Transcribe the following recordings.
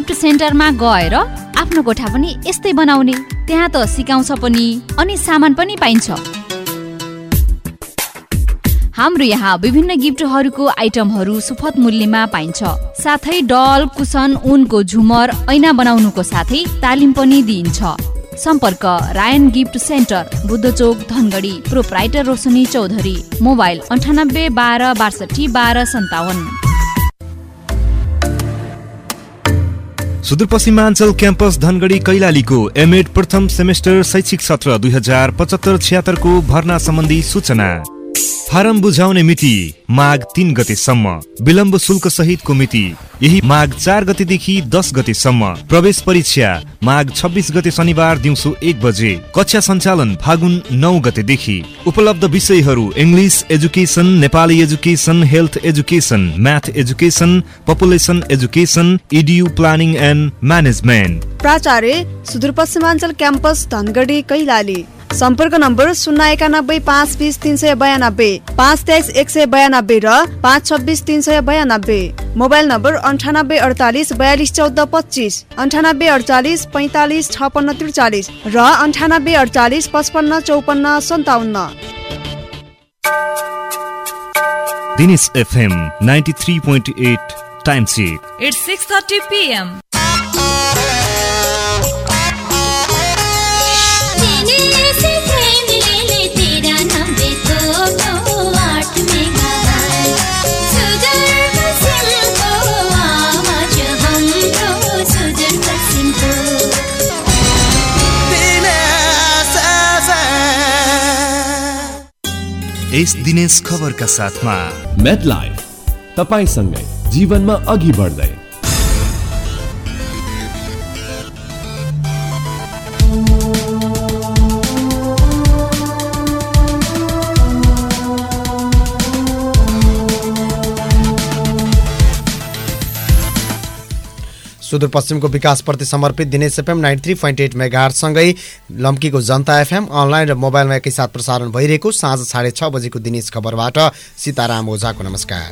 Gift सेन्टरमा गएर आफ्नो कोठा पनि यस्तै बनाउने, त्यहाँ त सिकाउँछ पनि अनि सामान पनि पाइन्छ। हाम्रो यहाँ विभिन्न गिफ्टहरूको आइटमहरू सुपथ मूल्यमा पाइन्छ। साथै डल, कुसन, उनको झुमर, ऐना बनाउनुको साथै तालिम पनि दिइन्छ। सम्पर्क Rayan gift center, Buddhachowk, Dhangadhi. Proprietor Roshani Chaudhary. Mobile 98 12 62 12 57। Sudurpashchimanchal campus Dhangadhi कैलालीको एमएड प्रथम सेमेस्टर शैक्षिक सत्र 2075-76 को भर्ना सम्बन्धी सूचना। फारम बुझाउने मिति माघ 3 गतेसम्म। विलम्ब शुल्क सहितको मिति यही माघ 4 गतेदेखि 10 गतेसम्म। प्रवेश परीक्षा माघ 26 गते शनिबार दिउँसो 1 बजे। कक्षा सञ्चालन फागुन 9 गतेदेखि। उपलब्ध विषयहरू English education, Nepali education, health education, math education, population education, EDU planning and management. प्राचार्य सुदूरपश्चिमाञ्चल क्याम्पस धनगढी कैलाली। सम्पर्क नम्बर 091 520 392, 523 192 र 526 392। मोबाइल नम्बर 98 48 42 14 25, 98 48 45 56 43 र 98 48 55 54 57। Dinesh FM 93.8 time check. It's 6:30 PM. यस दिनेश खबरका साथमा मेटलाइफ, तपाईसँगै जीवनमा अघि बढ्दै। सुदूरपश्चिमको विकासप्रति समर्पित दिनेश एफएम 93.8 मेगाहर्ज सँगै लम्कीको जनता एफएम अनलाइन र मोबाइलमा एकैसाथ प्रसारण भइरहेको साँझ 6:30 बजेको दिनेश खबरबाट सीताराम ओझाको नमस्कार।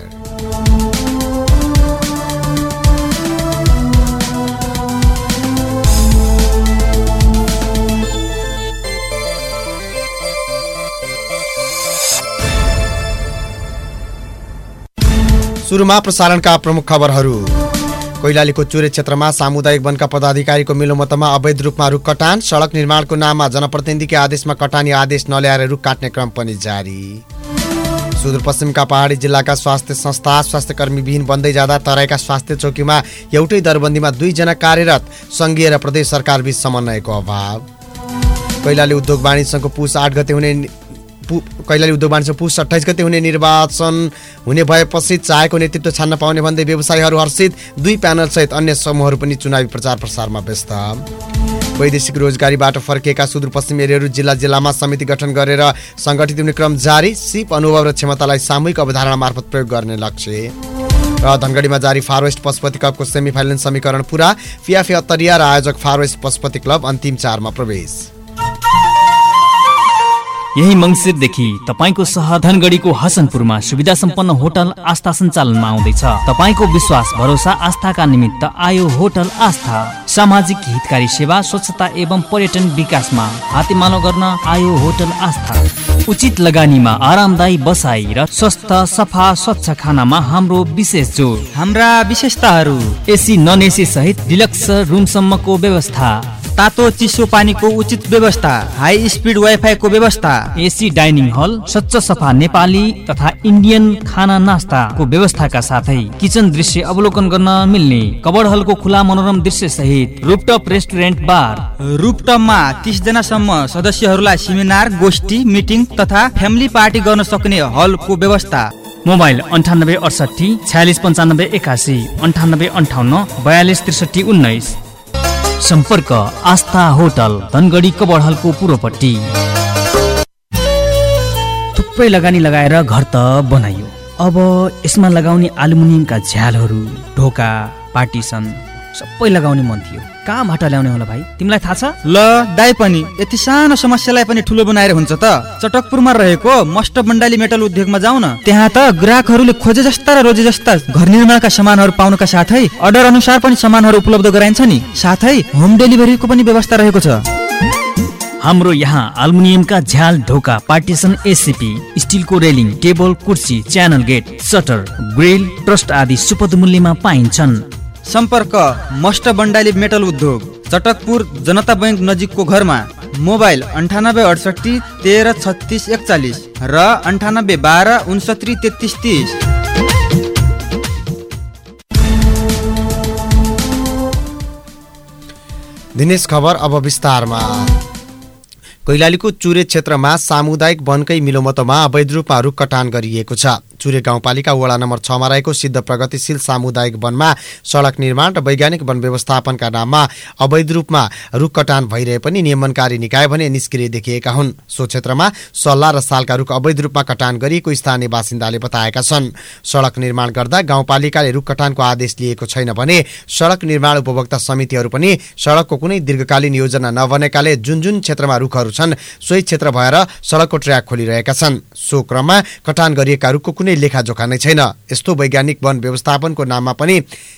सुरुमा प्रसारणका प्रमुख खबरहरू। कैलालीको चुरे क्षेत्रमा सामुदायिक वनका पदाधिकारीको मिलोमतमा अवैध रूपमा रुख कटान। सडक निर्माणको नाममा जनप्रतिनिधिकै आदेशमा कटानी आदेश नल्याएर रुख काट्ने क्रम पनि जारी। सुदूरपश्चिमका पहाडी जिल्लाका स्वास्थ्य संस्था स्वास्थ्यकर्मी विहीन बन्दै जाँदा तराईका स्वास्थ्य चौकीमा एउटै दरबन्दीमा 2 जना कार्यरत। सङ्घीय र प्रदेश सरकार बीच समन्वयको अभाव। कैलाली उद्योग वाणिज्यको पुस 8 गते हुने कैलाली उद्योग वाणिज्य पुस 28 गते हुने निर्वाचन हुने भएपछि चाहेको नेतृत्व छान्न पाउने भन्दै व्यवसायीहरू हर्षित। 2 प्यानल सहित अन्य समूहहरू पनि चुनावी प्रचार प्रसारमा व्यस्त। वैदेशिक रोजगारीबाट फर्किएका सुदूरपश्चिम एरियाहरू जिल्ला जिल्लामा समिति गठन गरेर सङ्गठित हुने क्रम जारी। सिप अनुभव र क्षमतालाई सामूहिक अवधारणा मार्फत प्रयोग गर्ने लक्ष्य। र धनगढीमा जारी फार वेस्ट पशुपति कपको सेमिफाइनल समीकरण पुरा। फियाफे अत्तरिया र आयोजक फार वेस्ट पशुपति क्लब अन्तिम 4 मा प्रवेश। यही मङ्सिरदेखि तपाईको सहर धनगढीको हसनपुरमा सुविधा सम्पन्न होटल आस्था सञ्चालनमा आउँदैछ। तपाईको विश्वास भरोसा आस्थाका निमित्त आयो होटल आस्था। सामाजिक हितकारी सेवा, स्वच्छता एवं पर्यटन विकासमा हातेमालो गर्न आयो होटल आस्था। उचित लगानीमा आरामदायी बसाई र स्वस्थ सफा स्वच्छ खानामा हाम्रो विशेष जोड। हाम्रा विशेषताहरू: एसी नन एसी सहित डिलक्स रुमसम्मको व्यवस्था, तातो चिसो पानीको उचित व्यवस्था, हाई स्पिड वाइफाई को व्यवस्था, एसी डाइनिङ हल, स्वच्छ सफा नेपाली तथा इन्डियन खाना नास्ता को व्यवस्थाका साथै किचन दृश्य अवलोकन गर्न मिल्ने, कबड हलको खुला मनोरम दृश्य सहित रूफटप रेस्टुरेन्ट बार। रूफटपमा 30 जनासम्म सदस्यहरूलाई सेमिनार, गोष्ठी, मिटिङ तथा फ्यामिली पार्टी गर्न सक्ने हलको व्यवस्था। मोबाइल 98 68 46 95 81, 98 58 42 63 19। सम्पर्क आस्था होटल धनगढी कबडहलको पूर्वपट्टि। थुप्रै लगानी लगाएर घर त बनाइयो, अब यसमा लगाउने एल्युमिनियमका झ्यालहरू, ढोका, पार्टिसन सबै लगाउने मन थियो। कहाँबाट ल्याउने होला भाइ, तिमीलाई थाहा छ? ल दाइ पनि यति सानो समस्यालाई पनि ठुलो बनाएर हुन्छ त? चटकपुरमा रहेको मस्ट बण्डाली मेटल उद्योगमा जाऊ न। त्यहाँ त ग्राहकहरूले खोजे जस्ता र रोजे जस्ता घर निर्माणका सामानहरू पाउनुका साथै अर्डर अनुसार पनि सामानहरू उपलब्ध गराइन्छ नि। साथै होम डेलिभरीको पनि व्यवस्था रहेको छ। हाम्रो यहाँ एल्युमिनियमका झ्याल, ढोका, पार्टिसन, एसीपी, स्टिलको रेलिङ, टेबल, कुर्सी, channel gate, shutter, grill, trust आदि सुपथ मूल्यमा पाइन्छन्। सम्पर्क मस्ट बण्डाली मेटल उद्योग, चटकपुर जनता बैंक नजिकको घरमा। मोबाइल 9868 13 36 41 र 98 12 69 33 30। दिनेश खबर अब विस्तारमा। कैलालीको चुरे क्षेत्रमा सामुदायिक वनकै मिलोमतोमा अवैध रूपमा रुख कटान गरिएको छ। चुरे गाउँपालिका वडा नम्बर 6 मा रहेको सिद्ध प्रगतिशील सामुदायिक वनमा सडक निर्माण र वैज्ञानिक वन व्यवस्थापनका नाममा अवैध रूपमा रुख कटान भइरहे पनि नियमनकारी निकाय भने निष्क्रिय देखिएका हुन्। सो क्षेत्रमा सल्ला र सालका रुख अवैध रूपमा कटान गरिएको स्थानीय बासिन्दाले बताएका छन्। सडक निर्माण गर्दा गाउँपालिकाले रुख कटानको आदेश लिएको छैन भने सडक निर्माण उपभोक्ता समितिहरू पनि सडकको कुनै दीर्घकालीन योजना नबनेकाले जुन जुन क्षेत्रमा रुखहरू छन् सोही क्षेत्र भएर सडकको ट्र्याक खोलिरहेका छन्। सो क्रममा कटान गरिएका रुखको कुनै लेखाजोखा नै छैन। यस्तो वैज्ञानिक वन व्यवस्थापनको नाममा पनि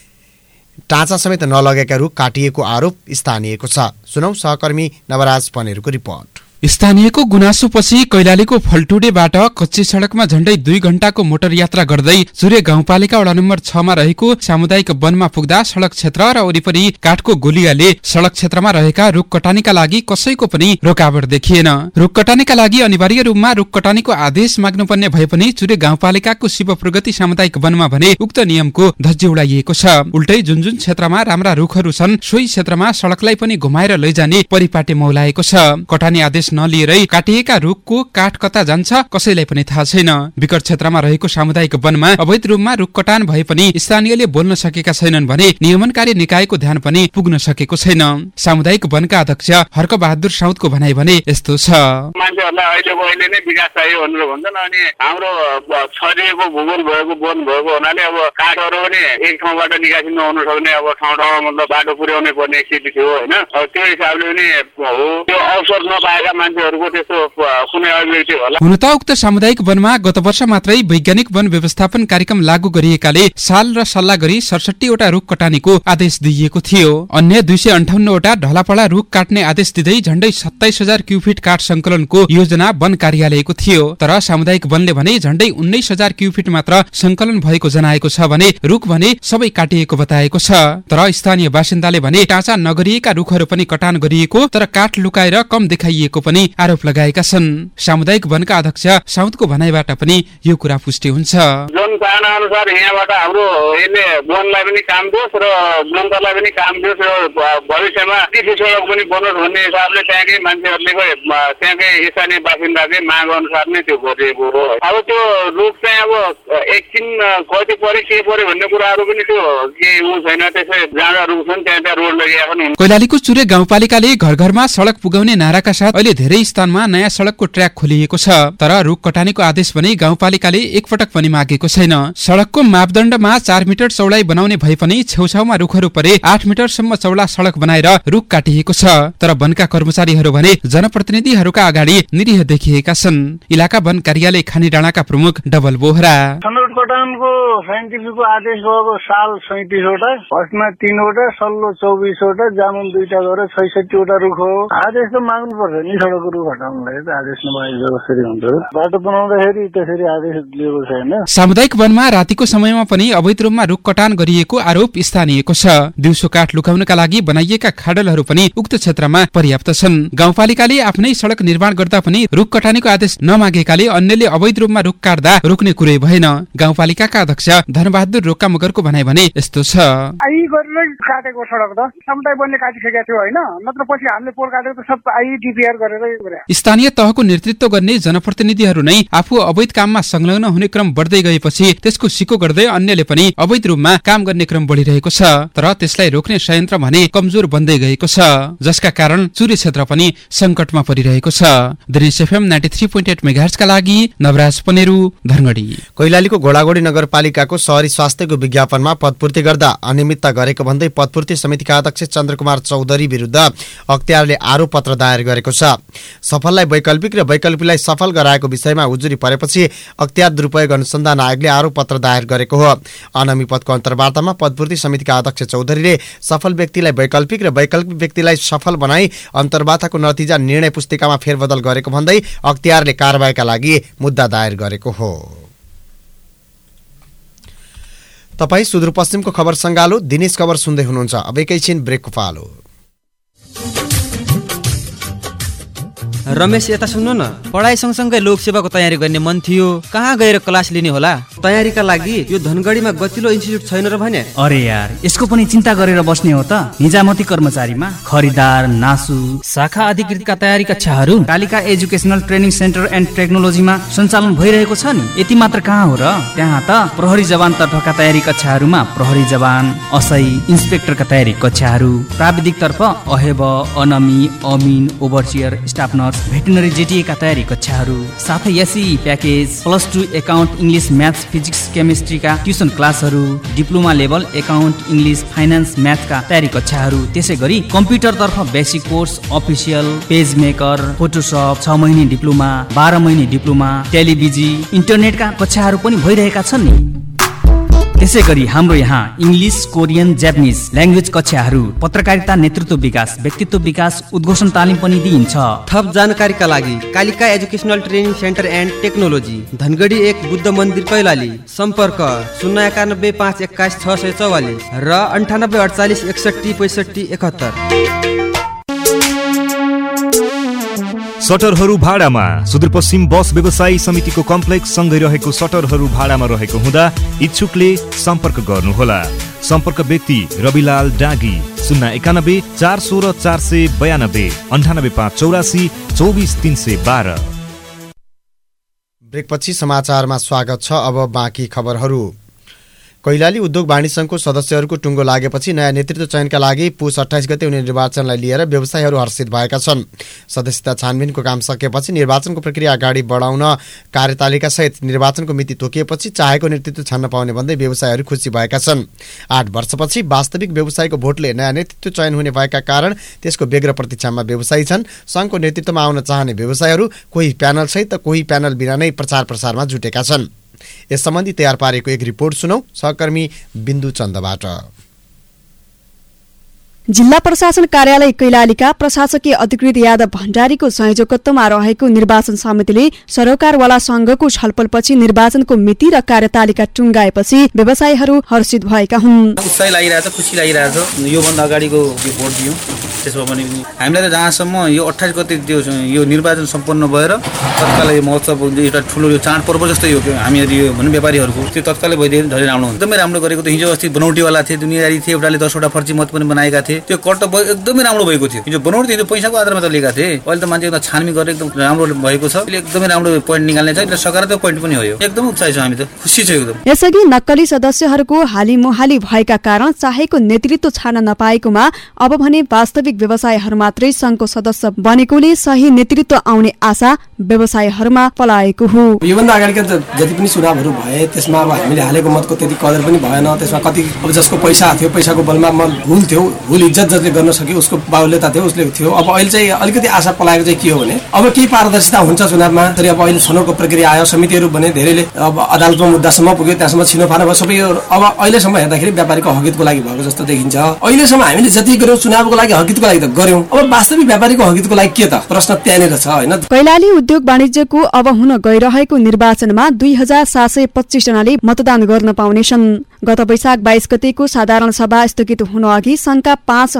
टाँचा समेत नलगेका रुख काटिएको आरोप स्थानीयको छ। सुनौ सहकर्मी नवराज पनेरको रिपोर्ट। स्थानीयको गुनासोपछि कैलालीको फल्टुडेबाट कच्ची सडकमा झण्डै 2 घण्टाको मोटर यात्रा गर्दै चुरे गाउँपालिका वडा नम्बर 6 मा रहेको सामुदायिक वनमा पुग्दा सडक क्षेत्र र वरिपरि काठको गोलियाले सडक क्षेत्रमा रहेका रुख कटानीका लागि कसैको पनि रोकावट देखिएन। रुख कटानीका लागि अनिवार्य रूपमा रुख कटानीको आदेश माग्नुपर्ने भए पनि चुरे गाउँपालिकाको शिव प्रगति सामुदायिक वनमा भने उक्त नियमको धज्जी उडाइएको छ। उल्टै जुन जुन क्षेत्रमा राम्रा रुखहरू छन् सोही क्षेत्रमा सडकलाई पनि घुमाएर लैजाने परिपाटी मौलाएको छ। कटानी आदेश नलिएरै काटिएका रुखको काठ कता जान्छ कसैलाई पनि थाहा छैन। विकट क्षेत्रमा रहेको सामुदायिक वनमा अवैध रूपमा रुख कटान भए पनि स्थानीयले बोल्न सकेका छैनन् भने नियमनकारी निकायको ध्यान पनि पुग्न सकेको छैन। सामुदायिक वनका अध्यक्ष हर्क बहादुर साउदको भनाइ भने यस्तो छ। मान्छेहरूलाई अहिले नै विकास चाहियो भनेर भन्छन्। अनि हाम्रो छरिएको भूगोल भएको वन भएको हुनाले अब काठहरू पनि एक ठाउँबाट निकासी नहुन सक्ने अब ठाउँ ठाउँमा मतलब बाटो पुर्याउनै पर्ने स्थिति थियो होइन। त्यो हिसाबले पनि हो त्यो अवसर नपाएका मान्छेहरूको त्यस्तो कुनै अभिव्यक्ति होला। हुन त उक्त सामुदायिक वनमा गत वर्ष मात्रै वैज्ञानिक वन व्यवस्थापन कार्यक्रम लागू गरिएकाले साल र सल्लाह गरी 67 वटा रुख कटानीको आदेश दिइएको थियो। अन्य 258 वटा ढलापडा रुख काट्ने आदेश दिँदै झण्डै 27,000 क्युफिट काठ संकलनको योजना वन कार्यालयको थियो। तर सामुदायिक वनले भने झण्डै 19,000 क्युफिट मात्र संकलन भएको जनाएको छ भने रुख भने सबै काटिएको बताएको छ। तर स्थानीय बासिन्दाले भने टाँचा नगरिएका रुखहरू पनि कटान गरिएको तर काठ लुकाएर कम देखाइएको पनि आरोप लगाएका छन्। सामुदायिक वनका अध्यक्ष साउदको भनाइबाट पनि यो कुरा पुष्टि हुन्छ। जनचाहना अनुसार यहाँबाट हाम्रो यसले वनलाई पनि काम दियोस् र जनतालाई पनि काम दियोस् र भविष्यमा टिफी सडक पनि बनोस् भन्ने हिसाबले त्यहाँकै मान्छेहरूले त्यहाँकै स्थानीय बासिन्दाकै माग अनुसार नै त्यो गरिएको हो। अब त्यो रुख चाहिँ अब एकछिन कति परे के पर्यो भन्ने कुराहरू पनि त्यो के ऊ छैन। त्यसै जहाँ रुख छन् त्यहाँ रोड लगिएको पनि। कैलालीको चुरे गाउँपालिकाले घर घरमा सडक पुगाउने नाराका साथ अहिले धेरै स्थानमा नयाँ सडकको ट्र्याक खोलिएको छ। तर रुख कटानीको आदेश भने गाउँपालिकाले एकपटक पनि मागेको छैन। सडकको मापदण्डमा 4 मिटर चौडाइ बनाउने भए पनि छेउछाउमा रुखहरू परे 8 मिटरसम्म चौडा सडक बनाएर रुख काटिएको छ। तर वनका कर्मचारीहरू भने जनप्रतिनिधिहरूका अगाडि निरीह देखिएका छन्। इलाका वन कार्यालय खानी डाँडाका प्रमुख डबल बोहरा रुख कटानको साइन्टिफिकको आदेश भएको साल 37 वटा, फर्स्टमा 3 वटा, सल्लो 24 वटा, जामुन 2टा गरेर 66 वटा रुख हो। आदेश त माग्नु पर्छ नि सडकको रुख हटाउनलाई त आदेश नभएको कसरी हुन्छ? बाटो बनाउँदाखेरि त्यसरी आदेश दिएको छैन। सामुदायिक वनमा रातिको समयमा पनि अवैध रूपमा रुख कटान गरिएको आरोप स्थानीयको छ। दिउँसो काठ लुकाउनका लागि बनाइएका खाडलहरू पनि उक्त क्षेत्रमा पर्याप्त छन्। गाउँपालिकाले आफ्नै सडक निर्माण गर्दा पनि रुख कटानीको आदेश नमागेकाले अन्यले अवैध रूपमा रुख काट्दा रोक्ने कुरै भएन। गाउँपालिकाका अध्यक्ष धनबहादुर रोक्का मगरको भनाइ भने यस्तो छ। आई गरेर काटेको सडक त सामुदायिक वनले काटिसकेको थियो होइन, नत्र पछि हामीले पोल काटेको त सब आई डिपिआर गरेर गरेरै स्थानीय तहको नेतृत्व गर्ने जनप्रतिनिधिहरू नै आफू अवैध काममा संलग्न हुने क्रम बढ्दै गएपछि त्यसको सिको गर्दै अन्यले पनि अवैध रूपमा काम गर्ने क्रम बढिरहेको छ। तर त्यसलाई रोक्ने संयन्त्र भने कमजोर बन्दै गएको छ, जसका कारण चुरे क्षेत्र पनि संकटमा परिरहेको छ। दृश्य एफएम 93.8 मेगाहर्ज का लागि नवराज पनेरू, धनगढी। कैलालीको घोडागोडी नगरपालिकाको शहरी स्वास्थ्यको विज्ञापनमा पदपूर्ति गर्दा अनियमितता गरेको भन्दै पदपूर्ति समितिका अध्यक्ष चन्द्रकुमार चौधरी विरुद्ध अख्तियारले आरोप पत्र दायर गरेको छ। सफललाई वैकल्पिक र वैकल्पिकलाई सफल गराएको विषयमा उजुरी परेपछि अख्तियार दुरुपयोग अनुसन्धान आयोगले आरोप पत्र दायर गरेको हो। अनामी पदको अन्तर्वार्तामा पदपूर्ति समितिका अध्यक्ष चौधरीले सफल व्यक्तिलाई वैकल्पिक र वैकल्पिक व्यक्तिलाई सफल बनाई अन्तर्वार्ताको नतिजा निर्णय पुस्तिकामा फेरबदल गरेको भन्दै अख्तियारले कारबाहीका लागि मुद्दा दायर गरेको हो। तपाई सुदूरपश्चिमको खबर संगालो दिनेश खबर सुन्दै हुनुहुन्छ। अब एकैछिन ब्रेकको पालो। रमेश यता सुन्नु न, पढाइ सँगसँगै लोकसेवाको तयारी गर्ने मन थियो, कहाँ गएर क्लास लिने होला? तयारीका लागि यो धनगढीमा गतिलो इन्स्टिट्युट छैन र भने? अरे यार, यसको पनि चिन्ता गरेर बस्ने हो त? निजामती कर्मचारीमा खरिदार, नासु, शाखा अधिकृतका तयारी कक्षाहरू Kalika educational training centre and टेक्नोलोजीमा सञ्चालन भइरहेको छ नि। यति मात्र कहाँ हो र, त्यहाँ त प्रहरी जवान तर्फका तयारी कक्षाहरूमा प्रहरी जवान, असै, इन्सपेक्टरका तयारी कक्षाहरू, प्राविधिक तर्फ अहेब, अनमी, अमिन, overseer, staff nurse, veterinary JTA का तयारी कक्षाहरू, साथै SE package, +2 account, English, maths, physics, chemistry का ट्युसन क्लासहरू, diploma level account, English, finance, math का तयारी कक्षाहरू, त्यसै गरी कम्प्युटर तर्फ basic course, official, page maker, Photoshop, 6 महिने डिप्लोमा, 12 महिने डिप्लोमा, टेलिभिजी, इन्टरनेट का कक्षाहरू पनि भइरहेका छन् नि। त्यसै गरी हाम्रो यहाँ इङ्ग्लिस, कोरियन, जापानिज ल्याङ्ग्वेज कक्षाहरू, पत्रकारिता, नेतृत्व विकास, व्यक्तित्व विकास, उद्घोषण तालिम पनि दिइन्छ। थप जानकारीका लागि Kalika educational training centre and technology, Dhangadhi 1, Buddha मन्दिर, कैलाली। सम्पर्क 091 521 644 र 98 48 61 65 71। सटरहरू भाडामा सुदूरपश्चिम बस व्यवसायी समितिको कम्प्लेक्स सँगै रहेको सटरहरू भाडामा रहेको हुँदा इच्छुकले सम्पर्क गर्नुहोला। सम्पर्क व्यक्ति रविलाल डागी, 091 416 492 98 584 24 312। ब्रेकपछि समाचारमा स्वागत छ। अब बाँकी खबरहरू। कैलाली उद्योग वाणिज्य संघको सदस्यहरूको टुङ्गो लागेपछि नयाँ नेतृत्व चयनका लागि पुस 28 गते हुने निर्वाचनलाई लिएर व्यवसायीहरू हर्षित भएका छन्। सदस्यता छानबिनको काम सकेपछि निर्वाचनको प्रक्रिया अगाडि बढाउन कार्यतालिका सहित निर्वाचनको मिति तोकिएपछि चाहेको नेतृत्व छान्न पाउने भन्दै व्यवसायीहरू खुसी भएका छन्। 8 वर्षपछि वास्तविक व्यवसायको भोटले नयाँ नेतृत्व चयन हुने भएका कारण त्यसको व्यग्र प्रतीक्षामा व्यवसायी छन्। संघको नेतृत्वमा आउन चाहने व्यवसायीहरू कोही प्यानल सहित त कोही प्यानल बिना नै प्रचार प्रसारमा जुटेका छन्। यस सम्बन्धी तयार पारेको एक रिपोर्ट सुनौ सहकर्मी बिन्दु चन्दबाट। जिल्ला प्रशासन कार्यालय कैलालीका प्रशासकीय अधिकृत यादव भण्डारीको संयोजकत्वमा रहेको निर्वाचन समितिले सरोकारवाला संघको छलफलपछि निर्वाचनको मिति र कार्यतालिका टुङ्गाएपछि व्यवसायीहरू हर्षित भएका हुन्। उत्साह लागिरहेछ, खुसी लागिरहेछ। यो भन्दा अगाडिको भोट दियौँ, त्यसो भने हामीलाई त जहाँसम्म यो 28 गते यो निर्वाचन सम्पन्न भएर तत्कालै यो महोत्सव एउटा ठुलो यो चाड पर्व जस्तै हो। हामीहरू यो भनौँ व्यापारीहरूको त्यो तत्कालै भइदियो धेरै राम्रो हुन्छ। एकदमै राम्रो गरेको थियो। हिजो अस्ति बनौटीवाला थिए, दुनियादारी थिए, एउटाले 10 वटा फर्जी मत पनि बनाएका थिए। त्यो कर्तव्य एकदमै राम्रो भएको थियो। हिजो बनौटी थियो, पैसाको आधारमा त लिएका थिए। अहिले त मान्छे एकदम छानबिन गरेर एकदम राम्रो भएको छ। एकदमै राम्रो पोइन्ट निकाल्ने छ, र सकारात्मक पोइन्ट पनि हो। यो एकदम उत्साही छौँ हामी, त खुसी छौँ एकदम। यसअघि नक्कली सदस्यहरूको हालीमुहाली भएका कारण चाहेको नेतृत्व छान्न नपाएकोमा अब भने वास्तविक व्यवसायीहरू मात्रै संघको सदस्य बनेकोले सही नेतृत्व आउने आशा व्यवसायीहरूमा पलाएको हो। योभन्दा अगाडिका जति पनि चुनावहरू भए त्यसमा अब हामीले हालेको मतको त्यति कदर पनि भएन। त्यसमा कति अब जसको पैसा थियो, पैसाको बलमा भुल थियो, भुल इज्जत जसले गर्न सक्यो उसको बाहुल्यता थियो, उसले थियो। अब अहिले चाहिँ अलिकति आशा पलाएको चाहिँ के हो भने अब केही पारदर्शिता हुन्छ चुनावमा। तर अब अहिले छनौटको प्रक्रिया आयो, समितिहरू बने, धेरैले अब अदालतमा मुद्दासम्म पुग्यो, त्यहाँसम्म छिनोफानो भयो सबै। अब अहिलेसम्म हेर्दाखेरि व्यापारीको हकितको लागि भएको जस्तो देखिन्छ। अहिलेसम्म हामीले जति गर्यौँ चुनावको लागि हकितको लागि त गर्यौँ, अब वास्तविक व्यापारीको हकितको लागि के त प्रश्न त्यहाँनिर छ होइन। कैलाली उद्योग वाणिज्यको अब हुन गइरहेको निर्वाचनमा 2725 जनाले मतदान गर्न पाउनेछन्। गत वैशाख 22 गतेको साधारण सभा स्थगित हुन अघि संघका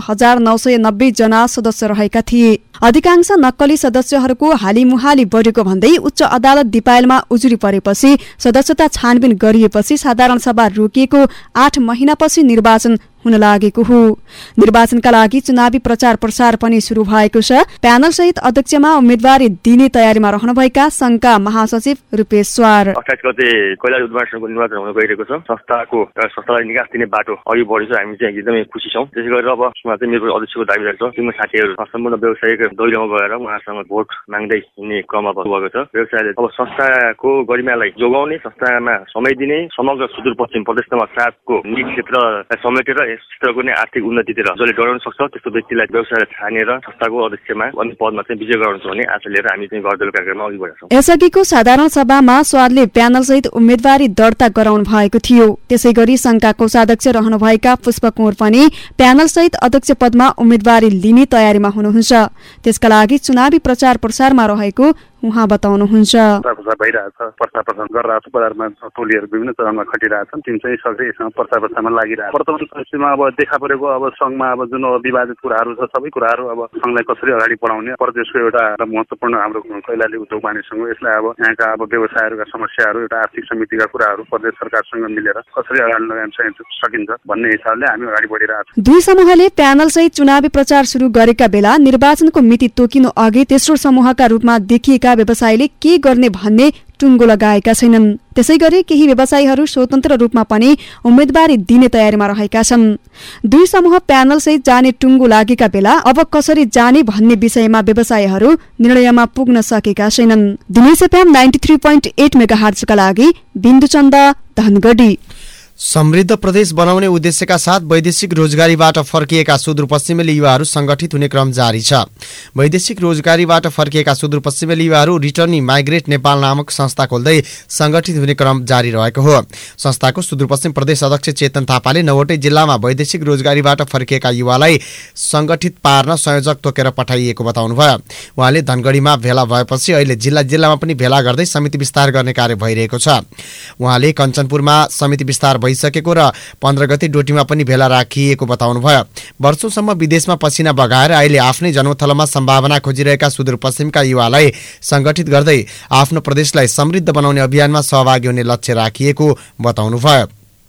5,990 जना सदस्य रहेका थिए। अधिकांश नक्कली सदस्यहरूको हालिमुहाली बढेको भन्दै उच्च अदालत दिपायलमा उजुरी परेपछि सदस्यता छानबिन गरिएपछि साधारण सभा रोकिएको 8 महिनापछि निर्वाचन हुन लागेको हो। निर्वाचनका लागि चुनावी प्रचार प्रसार पनि शुरू भएको छ। प्यानल सहित अध्यक्षमा उम्मेदवारी दिने तयारीमा रहनुभएका संघका महासचिव रूपेश स्वार 28 गते कैलाली उद्घाटनको निर्वाचन हुन गइरहेको छ। संस्थालाई निकास दिने बाटो अघि बढेको छ। हामी चाहिँ एकदमै खुसी छौँ। त्यसै गरेर अब चाहिँ मेरो अध्यक्षको दाबीदार छ। तिम्रो साथीहरू सम्पूर्ण व्यवसायिक दैलोमा गएर उहाँसँग भोट माग्दै हिँड्ने क्रममा भएको छ। व्यवसायले अब संस्थाको गरिमालाई जोगाउने, संस्थामा समय दिने, समग्र सुदूरपश्चिम प्रदेश नम्बर 7 को नीति क्षेत्रलाई समेटेर यस क्षेत्रको नै आर्थिक उन्नतितिर जसले डराउन सक्छ त्यस्तो व्यक्तिलाई व्यवसायलाई छानेर संस्थाको अध्यक्षमा अन्य पदमा चाहिँ विजय गराउँछ भन्ने आशा लिएर हामी चाहिँ गर्दैलो कार्यक्रममा अघि बढेका छौँ। यसअघिको साधारण सभामा स्वारले प्यानल सहित उम्मेदवारी दर्ता गराउनु भएको थियो। त्यसैगरी संघका कोषाध्यक्ष रहनुभएका पुष्पकुँवर पनि प्यानल सहित अध्यक्ष पदमा उम्मेदवारी लिने तयारीमा हुनुहुन्छ। त्यसका लागि चुनावी प्रचार प्रसारमा रहेको उहाँ बताउनुहुन्छ। प्रचार भइरहेछ, प्रचार प्रसार गरिरहेछ। बजारमा टोलीहरू विभिन्न चरणमा खटिरहेछन्। टिम चाहिँ सक्दै यसमा प्रचार प्रसारमा लागिरहेछ। वर्तमान परिस्थितिमा अब देखा परेको अब संघमा अब जुन विवादित कुराहरू छ सबै कुराहरू अब संघलाई कसरी अगाडि बढाउने प्रदेशको एउटा महत्त्वपूर्ण हाम्रो कैलाली उद्योग वाणिज्य संघ यसलाई अब यहाँका अब व्यवसायहरूका समस्याहरू एउटा आर्थिक समितिका कुराहरू प्रदेश सरकारसँग मिलेर कसरी अगाडि लगाउन सकिन्छ भन्ने हिसाबले हामी अगाडि बढिरहेछौँ। दुई समूहले प्यानल सहित चुनावी प्रचार सुरु गरेका बेला निर्वाचनको मिति तोकिनु अघि तेस्रो समूहका रूपमा देखिएका व्यवसायीले के गर्ने भन्ने टुङ्गो लगाएका छैनन्। त्यसैगरी केही व्यवसायीहरू स्वतन्त्र रूपमा पनि उम्मेदवारी दिने तयारीमा रहेका छन्। दुई समूह प्यानल सहित जाने टुङ्गो लागेका बेला अब कसरी जाने भन्ने विषयमा व्यवसायीहरू निर्णयमा पुग्न सकेका छैनन्। दिनेश एफएम 93.8 मेगाहर्जका लागि बिन्दुचन्द धनगढी। समृद्ध प्रदेश बनाउने उद्देश्यका साथ वैदेशिक रोजगारीबाट फर्किएका सुदूरपश्चिमेली युवाहरू संगठित हुने क्रम जारी छ। वैदेशिक रोजगारीबाट फर्किएका सुदूरपश्चिमेली युवाहरू रिटर्नी माइग्रेट नेपाल नामक संस्था खोल्दै संगठित हुने क्रम जारी रहेको हो। संस्थाको सुदूरपश्चिम प्रदेश अध्यक्ष चेतन थापाले 9वटै जिल्लामा वैदेशिक रोजगारीबाट फर्किएका युवालाई संगठित पार्न संयोजक तोकेर पठाइएको बताउनुभयो। उहाँले धनगढीमा भेला भएपछि अहिले जिल्लामा पनि भेला गर्दै समिति विस्तार गर्ने कार्य भइरहेको छ। उहाँले कञ्चनपुरमा समिति विस्तार भइसकेको र 15 गते डोटीमा पनि भेला राखिएको बताउनुभयो। वर्षौंसम्म विदेशमा पसिना बगाएर अहिले आफ्नै जन्मथलोमा सम्भावना खोजिरहेका सुदूरपश्चिमका युवालाई संगठित गर्दै आफ्नो प्रदेशलाई समृद्ध बनाउने अभियानमा सहभागी हुने लक्ष्य राखिएको बताउनुभयो।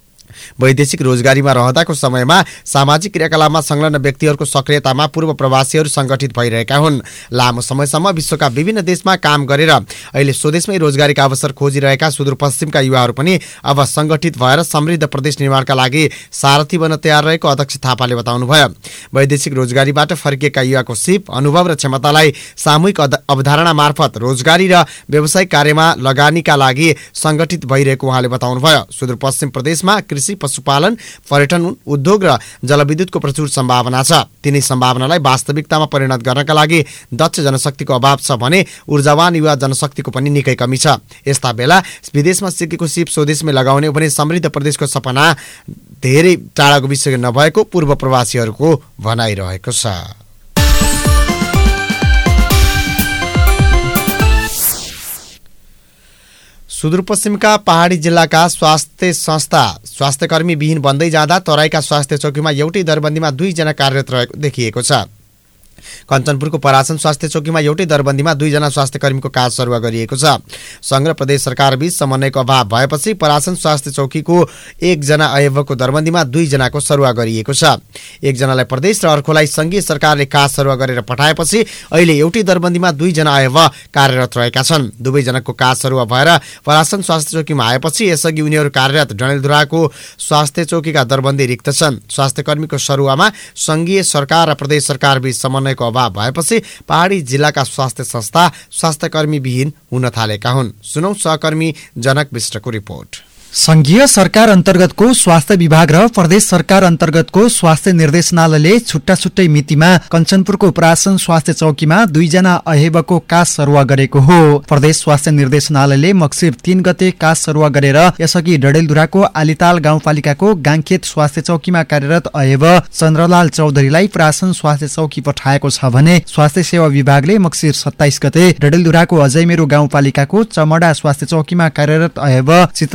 वैदेशिक रोजगारीमा रहँदाको समयमा सामाजिक क्रियाकलापमा संलग्न व्यक्तिहरूको सक्रियतामा पूर्व प्रवासीहरू संगठित भइरहेका हुन्। लामो समयसम्म विश्वका विभिन्न देशमा काम गरेर अहिले स्वदेशमै रोजगारीका अवसर खोजिरहेका सुदूरपश्चिमका युवाहरू पनि अब संगठित भएर समृद्ध प्रदेश निर्माणका लागि सारथी बन्न तयार रहेको अध्यक्ष थापाले बताउनुभयो। वैदेशिक रोजगारीबाट फर्किएका युवाको सिप, अनुभव र क्षमतालाई सामूहिक अवधारणा मार्फत रोजगारी र व्यावसायिक कार्यमा लगानीका लागि संगठित भइरहेको उहाँले बताउनुभयो। सुदूरपश्चिम प्रदेशमा कृषि, पशुपालन, पर्यटन, उद्योग र जलविद्युतको प्रचुर सम्भावना छ। तिनै सम्भावनालाई वास्तविकतामा परिणत गर्नका लागि दक्ष जनशक्तिको अभाव छ भने ऊर्जावान युवा जनशक्तिको पनि निकै कमी छ। यस्ता बेला विदेशमा सिकेको सिप स्वदेशमै लगाउने भने समृद्ध प्रदेशको सपना धेरै टाढाको विषय नभएको पूर्व प्रवासीहरूको भनाइरहेको छ। सुदूरपश्चिमका पहाडी जिल्लाका स्वास्थ्य संस्था स्वास्थ्यकर्मी विहीन बन्दै जाँदा तराईका स्वास्थ्य चौकीमा एउटै दरबन्दीमा 2 जना कार्यरत रहेको देखिएको छ। कञ्चनपुरको परासन स्वास्थ्य चौकीमा एउटै दरबन्दीमा 2 जना स्वास्थ्यकर्मीको काज सरुवा गरिएको छ। संघ र प्रदेश सरकार बीच समन्वयको अभाव भएपछि परासन स्वास्थ्य चौकीको 1 जना अयवको दरबन्दीमा 2 जनाको सरुवा गरिएको छ। 1 जनालाई प्रदेश र अर्कोलाई संघीय सरकारले काज सरुवा गरेर पठाएपछि अहिले एउटै दरबन्दीमा 2 जना अयव कार्यरत रहेका छन्। दुवै जनाको काज सरुवा भएर परासन स्वास्थ्य चौकीमा आएपछि यसअघि उनीहरू कार्यरत डडेलधुराको स्वास्थ्य चौकीका दरबन्दी रिक्त छन्। स्वास्थ्यकर्मीको सरुवामा संघीय सरकार र प्रदेश सरकार बीच समन्वयको अभाव भएपछि पहाडी जिल्लाका स्वास्थ्य संस्था स्वास्थ्यकर्मी विहीन हुन थालेका हुन्। सुनौ सहकर्मी जनक विष्टको रिपोर्ट। संघीय सरकार अन्तर्गतको स्वास्थ्य विभाग र प्रदेश सरकार अन्तर्गतको स्वास्थ्य निर्देशनालयले छुट्टा छुट्टै मितिमा कञ्चनपुरको परासन स्वास्थ्य चौकीमा 2 जना अहेबको काज सरुवा गरेको हो। प्रदेश स्वास्थ्य निर्देशनालयले मक्सिर 3 गते काज सरुवा गरेर यसअघि डडेलधुराको आलिताल गाउँपालिकाको गाङखेत स्वास्थ्य चौकीमा कार्यरत अहेब चन्द्रलाल चौधरीलाई परासन स्वास्थ्य चौकी पठाएको छ भने स्वास्थ्य सेवा विभागले मक्सिर 27 गते डडेलधुराको अजयमेरु गाउँपालिकाको चमडा स्वास्थ्य चौकीमा कार्यरत अहेब चित्रकुमारी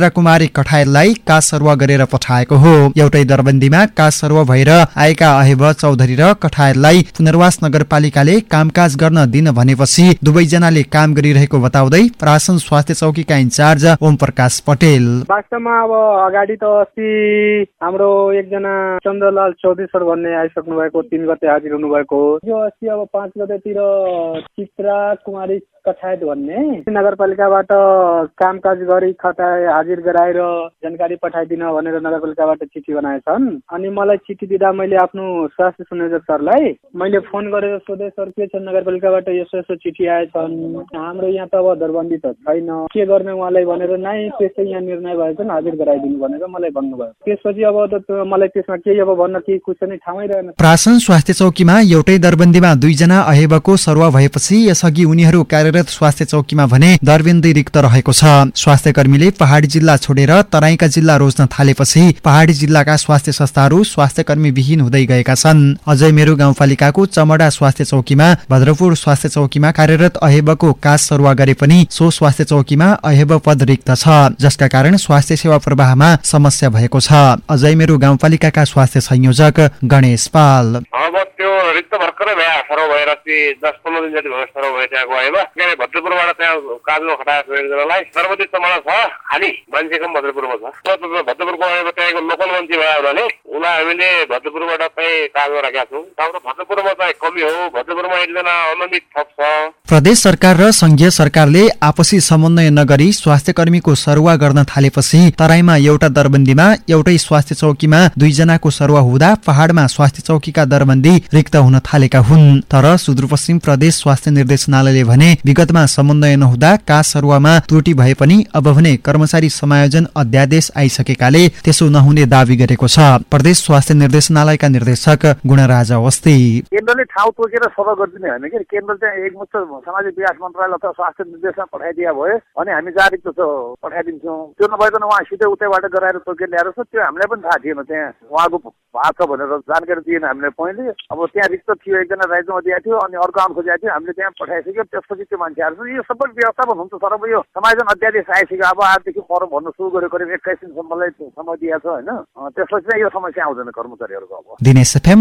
कठायतलाई कास सरुवा गरेर पठाएको हो। एउटै दरबन्दीमा कास सरुवा भएर आएका अहेब चौधरी र कठायतलाई पुनर्वास नगरपालिकाले कामकाज गर्न दिन भनेपछि दुवैजनाले काम गरिरहेको बताउँदै प्रासन स्वास्थ्य चौकीका इन्चार्ज ओम प्रकाश पटेल। वास्तवमा अब अगाडि त अस्ति हाम्रो एकजना चन्द्रलाल चौधरी सर भन्ने आइसक्नु भएको 3 गते हाजिर हुनु भएको हो। यो अस्ति अब 5 गतेतिर चित्रा कुमारी कठायत भन्ने नगरपालिकाबाट कामकाज गरी खाता हाजिर गराएर जानकारी पठाइदिन भनेर नगरपालिकाबाट चिठी बनाएछन्। अनि मलाई चिठी दिँदा मैले आफ्नो स्वास्थ्य संयोजक सरलाई मैले फोन गरेर सोधे, सर के छ नगरपालिकाबाट यसो चिठी आएछन्, हाम्रो यहाँ त अब दरबन्दी त छैन, के गर्ने उहाँलाई भनेर नै त्यसै यहाँ निर्णय भएछन् हाजिर गराइदिनु भनेर मलाई भन्नुभयो। त्यसपछि अब मलाई त्यसमा केही अब भन्न केही कुनै ठाउँै रहेन। प्रासन स्वास्थ्य चौकीमा एउटै दरबन्दीमा 2 जना अहेबको सरुवा भएपछि यसअघि उनीहरू कार्यरत स्वास्थ्य चौकीमा भने दरबन्दी रिक्त रहेको छ। स्वास्थ्य कर्मीले पहाडी जिल्ला छोडेर तराईका जिल्ला रोज्न थालेपछि पहाडी जिल्लाका स्वास्थ्य संस्थाहरू स्वास्थ्य कर्मी विहीन हुँदै गएका छन्। अझै मेरो गाउँपालिकाको चमडा स्वास्थ्य चौकीमा भद्रपुर स्वास्थ्य चौकीमा कार्यरत अहेबको कास सरुवा गरे पनि सो स्वास्थ्य चौकीमा अहेब पद रिक्त छ, जसका कारण स्वास्थ्य सेवा प्रवाहमा समस्या भएको छ। अझै मेरो गाउँपालिकाका स्वास्थ्य संयोजक गणेश पाल। अब त्यो रिक्त भर्खरै भए सरौ भएर 10-15 दिन जति भयो सरौ भए त्यहाँको अहेब के भद्रपुरबाट त्यहाँ काजमा खटाएको एकजनालाई सर्वोच्च चमडा छ, खाली मान्छे कम भद्रपुरमा छ। भद्रपुरको अहेब त्यहाँको लोकल मान्छे भए हुनाले उनीलाई हामीले भद्रपुरबाट चाहिँ काजमा राखेका छौँ। हाम्रो भद्रपुरमा चाहिँ कमी हो, भद्रपुरमा एकजना अनुमित थप छ। प्रदेश सरकार र संघीय सरकारले आपसी समन्वय नगरी स्वास्थ्य कर्मीको सरुवा गर्न थालेपछि तराईमा एउटा दरबन्दीमा एउटै स्वास्थ्य चौकीमा 2 जनाको सरुवा हुँदा पहाडमा स्वास्थ्य चौकीका दरबन्दी रिक्त हुन थालेका हुन्। तर सुदूरपश्चिम प्रदेश स्वास्थ्य निर्देशनालयले भने विगतमा समन्वय नहुँदा कास सरुवामा त्रुटि भए पनि अब भने कर्मचारी समायोजन अध्यादेश आइसकेकाले त्यसो नहुने दावी गरेको छ प्रदेश स्वास्थ्य निर्देशनालयका निर्देशक गुणराज अवस्थी। केन्द्रले ठाउँ तोकेर सफा गरिदिने होइन कि केन्द्रले चाहिँ एकमुष्ट सामाजिक विकास मन्त्रालय अथवा स्वास्थ्य निर्देशनमा पठाइदिया भयो अनि हामी जारी पठाइदिन्छौँ। त्यो नभइकन उहाँ सिधै उतैबाट गराएर तोकेर ल्याएर त्यो हामीलाई पनि थाहा थिएन, त्यहाँ उहाँको भएको छ भनेर जानकारी दिएन हामीले पहिले। अब त्यहाँ रिक्त थियो, एकजना राज्यमा दिएको थियो अनि अर्को आउनु खोजेको थियो, हामीले त्यहाँ पठाइसक्यो। त्यसपछि त्यो मान्छेहरू यो सबै व्यवस्थापन हुन्छ, तर अब यो समायोजन अध्यादेश आइसक्यो। अब आजदेखि फर्म भर्नु सुरु गरेको 21 दिनसम्मलाई समय दिएको छ होइन, त्यसपछि चाहिँ यो समस्या आउँदैन कर्मचारीहरूको। अब दिनेश एफएम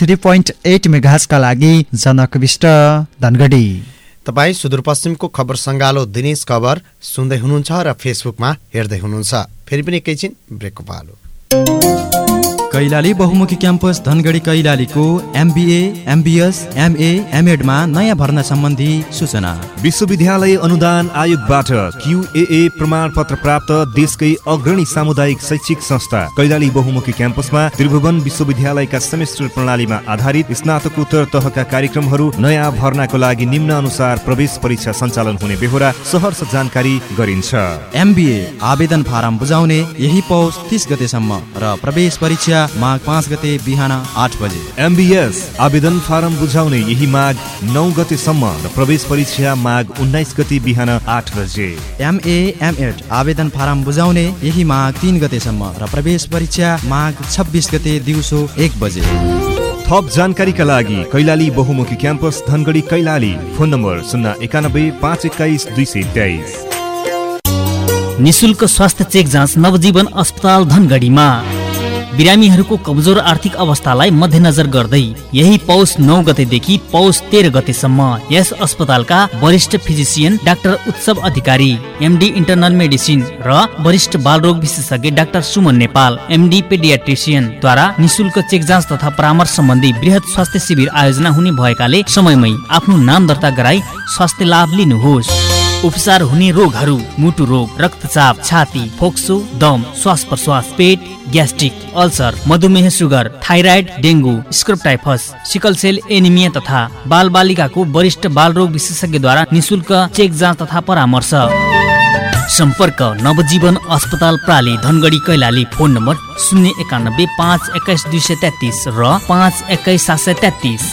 93.8 मेगाहर्जका लागि जनक विष्ट धनगढी। तपाईँ सुदूरपश्चिमको खबर सङ्गालो दिनेश खबर सुन्दै हुनुहुन्छ र फेसबुकमा हेर्दै हुनुहुन्छ। फेरि पनि एकैछिन ब्रेकको पालो। कैलाली बहुमुखी क्याम्पस धनगढी कैलालीको MBA, MBS, MA, MEdमा नयाँ भर्ना सम्बन्धी सूचना। विश्वविद्यालय अनुदान आयोगबाट QAA प्रमाणपत्र प्राप्त देशकै अग्रणी सामुदायिक शैक्षिक संस्था कैलाली बहुमुखी क्याम्पसमा त्रिभुवन विश्वविद्यालयका सेमेस्टर प्रणालीमा आधारित स्नातकोत्तर तहका कार्यक्रमहरू नयाँ भर्नाको लागि निम्न अनुसार प्रवेश परीक्षा सञ्चालन हुने बेहोरा सहर्ष जानकारी गरिन्छ। MBA आवेदन फारम बुझाउने यही पौष 30 गतेसम्म र प्रवेश परीक्षा माघ 5 गते बिहान 8 बजे। MBS आवेदन फारम बुझाउने यही माघ 9 गतेसम्म र प्रवेश परीक्षा माघ 19 गते बिहान 8 बजे। MA, MEd आवेदन फारम बुझाउने यही माघ 3 गतेसम्म र प्रवेश परीक्षा माघ 26 गते दिउँसो 1 बजे। थप जानकारीका लागि कैलाली बहुमुखी campus Dhangadhi Kailali, phone number 091 521 223। निशुल्क स्वास्थ्य चेक जाँच नवजीवन अस्पताल धनगढीमा। बिरामीहरूको कमजोर आर्थिक अवस्थालाई मध्यनजर गर्दै यही पौष 9 गतेदेखि पौष 13 गतेसम्म यस अस्पतालका वरिष्ठ फिजिसियन डाक्टर उत्सव अधिकारी, MD इन्टर्नल मेडिसिन र वरिष्ठ बालरोग विशेषज्ञ doctor Suman Nepal, MD paediatrician द्वारा निशुल्क चेक जाँच तथा परामर्श सम्बन्धी बृहत स्वास्थ्य शिविर आयोजना हुने भएकाले समयमै आफ्नो नाम दर्ता गराई स्वास्थ्य लाभ लिनुहोस्। उपचार हुने रोगहरू मुटु रोग, रक्तचाप, छाती, फोक्सो, दम, श्वास प्रश्वास, पेट, ग्यास्ट्रिक, अल्सर, मधुमेह, sugar, thyroid, dengue, scrub typhus, sickle cell anaemia तथा बाल बालिकाको वरिष्ठ बालरोग विशेषज्ञद्वारा निशुल्क चेक जाँच तथा परामर्श। सम्पर्क नवजीवन अस्पताल प्राली धनगढी कैलाली, फोन नम्बर 091 521 233 र 521 733।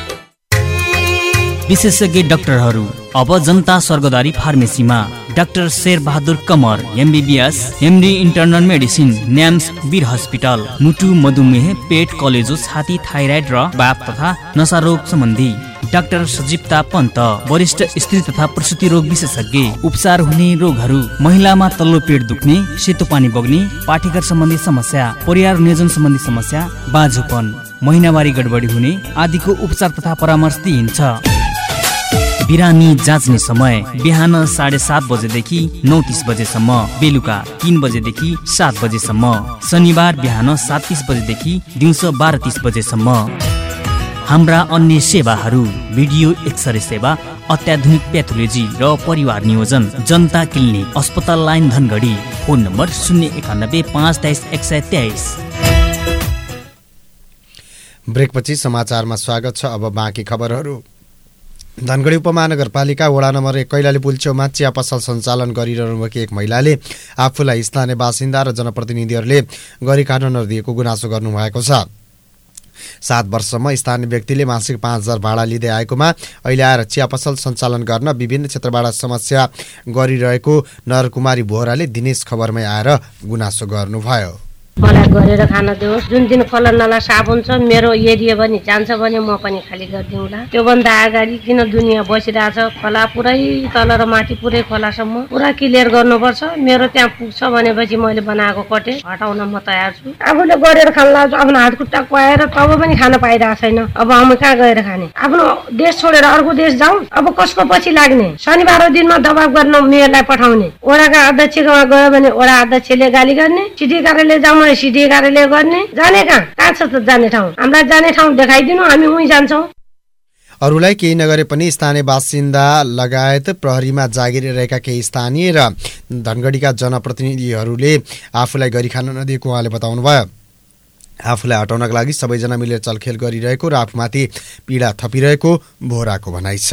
विशेषज्ञ डाक्टरहरू अब जनता स्वर्गद्वारी फार्मेसीमा doctor Sherbahadur Kamar, MBBS, MD internal medicine, NAMS Bir hospital, मुटु, मधुमेह, पेट, कलेजो, छाती, थाइराइड र बाप तथा नशा रोग सम्बन्धी डाक्टर सजीवता पन्त, वरिष्ठ स्त्री तथा प्रसूति रोग विशेषज्ञ। उपचार हुने रोगहरू: महिलामा तल्लो पेट दुख्ने, सेतो पानी बग्ने, पाठेघर सम्बन्धी समस्या, परिवार नियोजन सम्बन्धी समस्या, बाझोपन, महिनावारी गडबडी हुने आदिको उपचार तथा परामर्श दिइन्छ। बिरामी जाँच्ने समय: बिहान 7:30 बजेदेखि 9:30 बजेसम्म, बेलुका 3 बजेदेखि 7 बजेसम्म, शनिबार बिहान 7:30 बजेदेखि दिउँसो 12:30 बजेसम्म। हाम्रा अन्य सेवाहरू: भिडियो एक्सरे सेवा, अत्याधुनिक प्याथोलोजी र परिवार नियोजन। जनता क्लिनिक, अस्पताल लाइन धनगढी। Phone number 091 523 123। ब्रेकपछि समाचारमा स्वागत छ। अब बाँकी खबरहरू। धनगढी उपमहानगरपालिका वडा नम्बर 1 कैलाली पुल छेउमा चिया पसल सञ्चालन गरिरहनुभएकी एक महिलाले आफूलाई स्थानीय बासिन्दा र जनप्रतिनिधिहरूले गरी खान नदिएको गुनासो गर्नुभएको छ। 7 वर्षसम्म स्थानीय व्यक्तिले मासिक 5,000 भाडा लिँदै आएकोमा अहिले आएर चिया पसल सञ्चालन गर्न विभिन्न क्षेत्रबाट समस्या गरिरहेको नरकुमारी बोहराले दिनेश खबरमै आएर गुनासो गर्नुभयो। मलाई गरेर खान दियोस्। जुन दिन फलनाला साफ हुन्छ मेरो एरिया पनि जान्छ भने म पनि खाली गरिदिउँला। त्योभन्दा अगाडि किन दुनियाँ बसिरहेछ? खोला पुरै तल र माथि पुरै खोलासम्म पुरा क्लियर गर्नुपर्छ। मेरो त्यहाँ पुग्छ भनेपछि मैले बनाएको कटे हटाउन म तयार छु। आफूले गरेर खानला आफ्नो हात खुट्टा कुहाएर तब पनि खान पाइरहेको छैन। अब हामी कहाँ गएर खाने? आफ्नो देश छोडेर अर्को देश जाउँ? अब कसको पछि लाग्ने? शनिबार दिनमा दबाब गर्न मेयरलाई पठाउने, वडाका अध्यक्षमा गयो भने वडा अध्यक्षले गाली गर्ने, सिटी कार्यालय जाउँ सिटी कार्यालय गर्ने। जाने कहाँ छ त जाने ठाउँ? हामीलाई जाने ठाउँ देखाइदिनु, हामी उहीँ जान्छौँ। अरूलाई केही नगरे पनि स्थानीय बासिन्दा लगायत प्रहरीमा जागिर रहेका केही स्थानीय र धनगढीका जनप्रतिनिधिहरूले आफूलाई गरी खान नदिएको उहाँले बताउनुभयो। आफूलाई हटाउनका लागि सबैजना मिलेर चलखेल गरिरहेको र आफूमाथि पीडा थपिरहेको बोहराको भनाइ छ।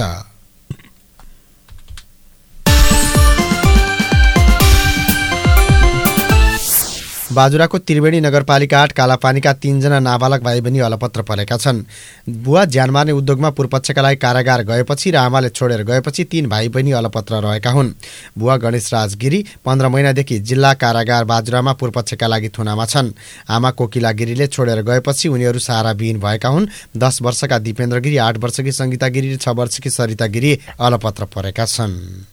बाजुराको त्रिवेणी नगरपालिका 8 कालापानीका 3 जना नाबालक भाइ बहिनी अलपत्र परेका छन्। बुवा ज्यान मार्ने उद्योगमा पूर्वपक्षका लागि कारागार गएपछि र आमाले छोडेर गएपछि 3 भाइ बहिनी अलपत्र रहेका हुन्। बुवा गणेश राजगिरी 15 महिनादेखि जिल्ला कारागार बाजुरामा पूर्वपक्षका लागि थुनामा छन्। आमा कोकिला गिरीले छोडेर गएपछि उनीहरू सहाराविहीन भएका हुन्। 10 वर्षका दिपेन्द्र गिरी, 8 वर्षकी सङ्गीता गिरी र 6 वर्षकी सरिता गिरी अलपत्र परेका छन्।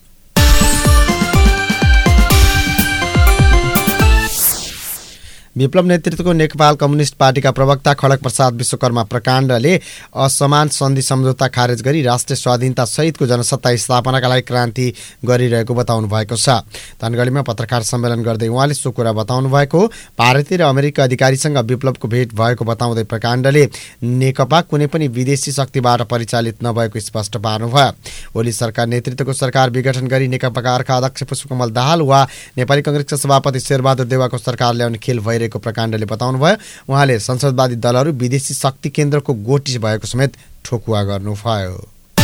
विप्लव नेतृत्वको नेपाल कम्युनिस्ट पार्टीका प्रवक्ता खड्ग प्रसाद विश्वकर्मा प्रकाण्डले असमान सन्धि सम्झौता खारेज गरी राष्ट्रिय स्वाधीनता सहितको जनसत्ता स्थापनाका लागि क्रान्ति गरिरहेको बताउनु भएको छ। धनगढीमा पत्रकार सम्मेलन गर्दै उहाँले सो कुरा बताउनु भएको। भारतीय र अमेरिकी अधिकारीसँग विप्लवको भेट भएको बताउँदै प्रकाण्डले नेकपा कुनै पनि विदेशी शक्तिबाट परिचालित नभएको स्पष्ट पार्नुभयो। ओली सरकार नेतृत्वको सरकार विघटन गरी नेकपाका अर्का अध्यक्ष पुष्पकमल दाहाल वा नेपाली कांग्रेसका सभापति शेरबहादुर देउवाको सरकार ल्याउने खेल भइरहेको प्रकाण्डले बताउनुभयो। उहाँले संसदवादी दलहरू विदेशी शक्ति केन्द्रको गोटी भएको समेत ठोकुवा गर्नुभयो।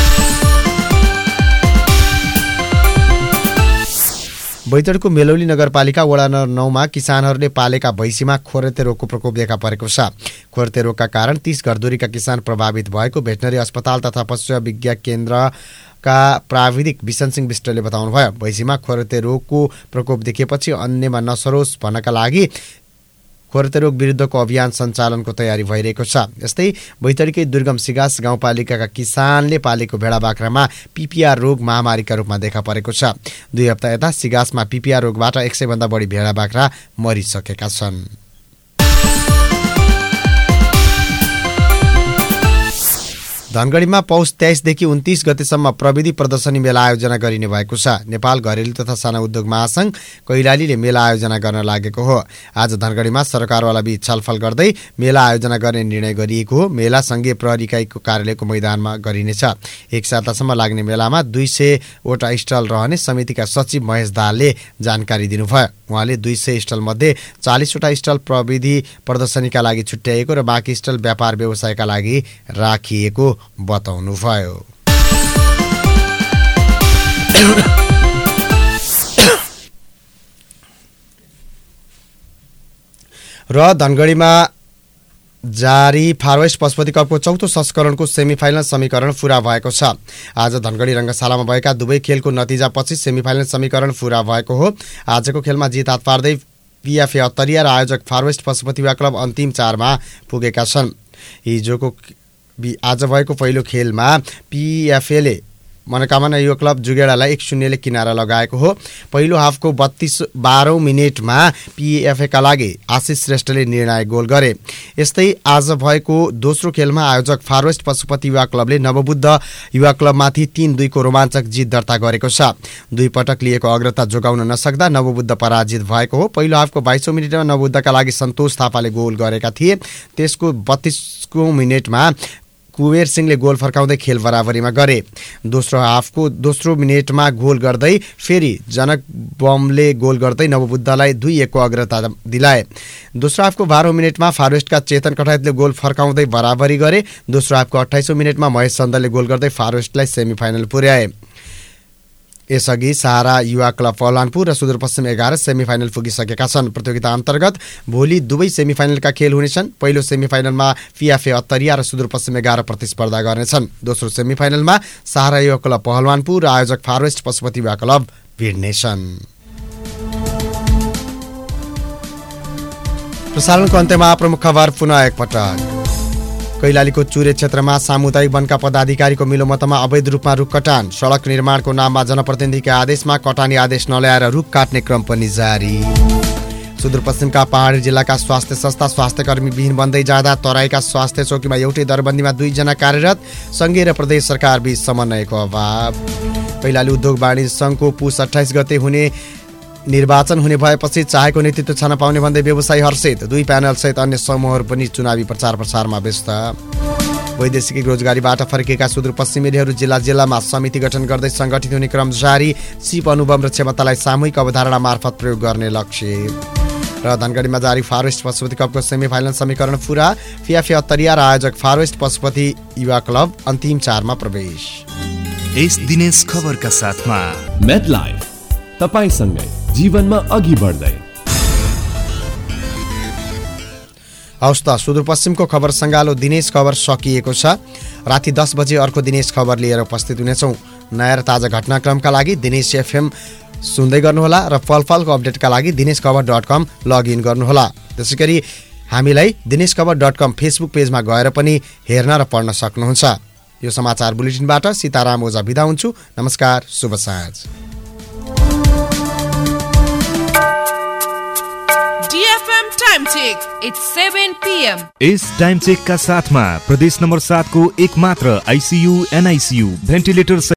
बैतडीको मेलौली नगरपालिका वडा नम्बर 9 मा किसानहरूले पालेका भैँसीमा खोरते रोगको प्रकोप देखा परेको छ। खोरते रोगका कारण 30 घरधुरीका किसान प्रभावित भएको भेटनरी अस्पताल तथा पशु विज्ञान केन्द्रका प्राविधिक बिसन सिंह विष्टले बताउनुभयो। भैँसीमा खोरते रोगको प्रकोप देखेपछि अन्यमा नसरोस् भन्नका लागि खोरते रोग विरुद्धको अभियान सञ्चालनको तयारी भइरहेको छ। यस्तै बैतडीकै दुर्गम सिगास गाउँपालिकाका किसानले पालेको भेडा बाख्रामा पिपिआर रोग महामारीका रूपमा देखा परेको छ। 2 हप्ता यता सिगासमा पिपिआर रोगबाट 100 भन्दा बढी भेडा बाख्रा मरिसकेका छन्। धनगढीमा पौष 23 देखि 29 गतेसम्म प्रविधि प्रदर्शनी मेला आयोजना गरिने भएको छ। नेपाल घरेलु तथा साना उद्योग महासंघ कैलालीले मेला आयोजना गर्न लागेको हो। आज धनगढीमा सरकारवाला बीच छलफल गर्दै मेला आयोजना गर्ने निर्णय गरिएको हो। मेला संघीय प्रहरी इकाइको कार्यालयको मैदानमा गरिनेछ। 1 सातासम्म लाग्ने मेलामा 200 वटा स्टल रहने समितिका सचिव महेश दाहालले जानकारी दिनुभयो। उहाँले 200 स्टल मध्ये 40 वटा स्टल प्रविधि प्रदर्शनीका लागि छुट्याइएको र बाँकी स्टल व्यापार व्यवसायका लागि राखिएको बताउनुभयो। र धनगढीमा जारी फारवेस्ट पशुपति कपको 4औं संस्करणको सेमिफाइनल समीकरण पूरा भएको छ। आज धनगढी रङ्गशालामा भएका दुवै खेलको नतिजापछि सेमिफाइनल समीकरण पूरा भएको हो। आजको खेलमा जित हात पार्दै पिएफए अत्तरिया र आयोजक फारवेस्ट पशुपति क्लब अन्तिम 4 मा पुगेका छन्। हिजोको आज भएको पहिलो खेलमा पिएफएले मनोकामना युवा क्लब जुगेडालाई 1-0 किनारा लगाएको हो। पहिलो हाफको 12औं मिनेटमा पिएफएका लागि आशिष श्रेष्ठले निर्णायक गोल गरे। यस्तै आज भएको दोस्रो खेलमा आयोजक फारवेस्ट पशुपति युवा क्लबले नवबुद्ध युवा क्लबमाथि 3-2 को रोमाञ्चक जित दर्ता गरेको छ। 2 पटक लिएको अग्रता जोगाउन नसक्दा नवबुद्ध पराजित भएको हो। पहिलो हाफको 22औं मिनेटमा नवबुद्धका लागि सन्तोष थापाले गोल गरेका थिए। त्यसको 32औं मिनेटमा कुबेर सिंहले गोल फर्काउँदै खेल बराबरीमा गरे। दोस्रो हाफको दोस्रो मिनेटमा गोल गर्दै फेरि जनक बमले गोल गर्दै नवबुद्धलाई 2-1 को अग्रता दिलाए। दोस्रो हाफको 12औं मिनेटमा फारवेस्टका चेतन कठायतले गोल फर्काउँदै बराबरी गरे। दोस्रो हाफको 28औं मिनेटमा महेश चन्दले गोल गर्दै फारवेस्टलाई सेमिफाइनल पुर्याए। यसअघि सहारा युवा क्लब पहलवानपुर र सुदूरपश्चिम 11 सेमिफाइनल पुगिसकेका छन्। प्रतियोगिता अन्तर्गत भोलि दुवै सेमिफाइनलका खेल हुनेछन्। पहिलो सेमिफाइनलमा पिएफए अत्तरिया र सुदूरपश्चिम 11 प्रतिस्पर्धा गर्नेछन्। दोस्रो सेमिफाइनलमा सहारा युवा क्लब पहलवानपुर र आयोजक फारवेस्ट पशुपति युवा क्लब भिड्नेछन्। प्रसारणको अन्त्यमा प्रमुख खबर पुनः एकपटक। कैलालीको चुरे क्षेत्रमा सामुदायिक वनका पदाधिकारीको मिलोमतमा अवैध रूपमा रुख कटान। सडक निर्माणको नाममा जनप्रतिनिधिका आदेशमा कटानी आदेश नल्याएर रुख काट्ने क्रम पनि जारी। सुदूरपश्चिमका पहाडी जिल्लाका स्वास्थ्य संस्था स्वास्थ्यकर्मी विहीन बन्दै जाँदा तराईका स्वास्थ्य चौकीमा एउटै दरबन्दीमा 2 जना कार्यरत। संघीय र प्रदेश सरकार बीच समन्वयको अभाव। कैलाली उद्योग वाणिज्य संघको पुस 28 गते हुने निर्वाचन हुने भएपछि चाहेको नेतृत्व छान्न पाउने भन्दै व्यवसायी हर्षित। 2 प्यानल सहित अन्य समूहहरू पनि चुनावी प्रचार प्रसारमा व्यस्त। वैदेशिक रोजगारीबाट फर्किएका सुदूरपश्चिमेलीहरू जिल्लामा समिति गठन गर्दै संगठित हुने क्रम जारी। सिप अनुभव र क्षमतालाई सामूहिक अवधारणा मार्फत प्रयोग गर्ने लक्ष्य। र धनगढीमा जारी फारवेस्ट पशुपति कपको सेमिफाइनल समीकरण पूरा। पिएफए अत्तरिया र आयोजक फारवेस्ट पशुपति युवा क्लब अन्तिम 4 मा प्रवेश। यस दिनेश खबरका साथमा मेटलाइफ तपाईसँगै जीवनमा अघि बढ्दै। हवस् त सुदूरपश्चिमको खबर सङ्गालो दिनेश खबर सकिएको छ। राति 10 बजे अर्को दिनेश खबर लिएर उपस्थित हुनेछौँ। नयाँ र ताजा घटनाक्रमका लागि दिनेश एफएम सुन्दै गर्नुहोला र फलफलको अपडेटका लागि दिनेशखबर.com लगइन गर्नुहोला। त्यसैगरी हामीलाई दिनेशखबर.com फेसबुक पेजमा गएर पनि हेर्न र पढ्न सक्नुहुन्छ। यो समाचार बुलेटिनबाट सीताराम ओझा बिदा हुन्छु। नमस्कार, शुभ साँझ। DFM time check. It's 7 PM. This time check का साथमा प्रदेश नंबर 7 को एकमात्र ICU NICU भेन्टिलेटर